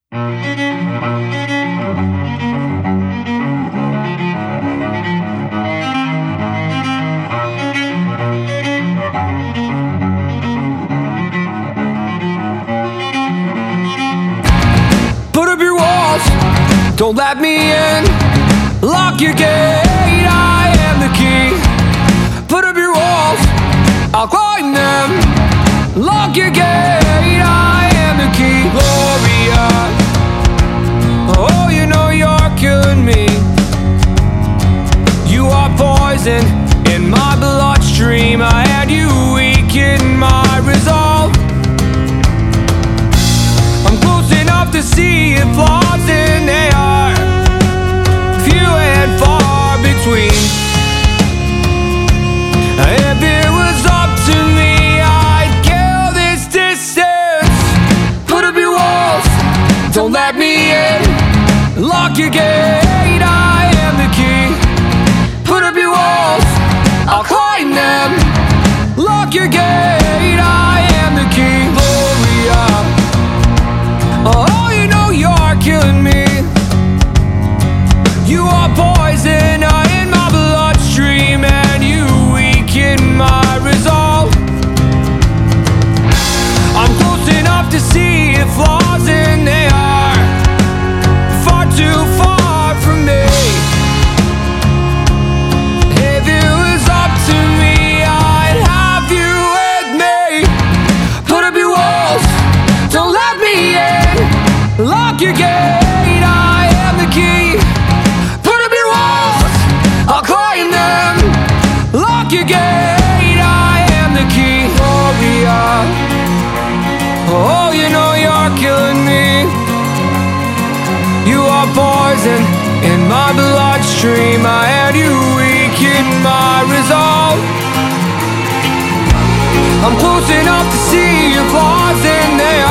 Put up your walls, don't let me in. Lock your gate, I am the key. Put up your walls, I'll climb them. Lock your gate, I am the key. Gloria, oh, you know you're killing me. You are poison in my bloodstream. I had you weaken my resolve. I'm close enough to see your flaws, and they are few and far between. If it was up to me, I'd kill this distance. Put up your walls, don't let me in. Lock your gate, I am the key. Put up your walls, I'll climb them. Lock your gate, I am the key. Gloria, oh, you know you're killing me. You are poison in my bloodstream, and you weaken my resolve. I'm close enough to see your flaws, and they are far too far from me. If it was up to me, I'd have you with me. Put up your walls, don't let me in. Lock your gate, I am the key. Put up your walls, I'll climb them. Lock your gate, I am the key. Gloria, oh, you know you're killing me. You are poison in my bloodstream. I had you weaken my resolve. I'm close enough to see your flaws, and they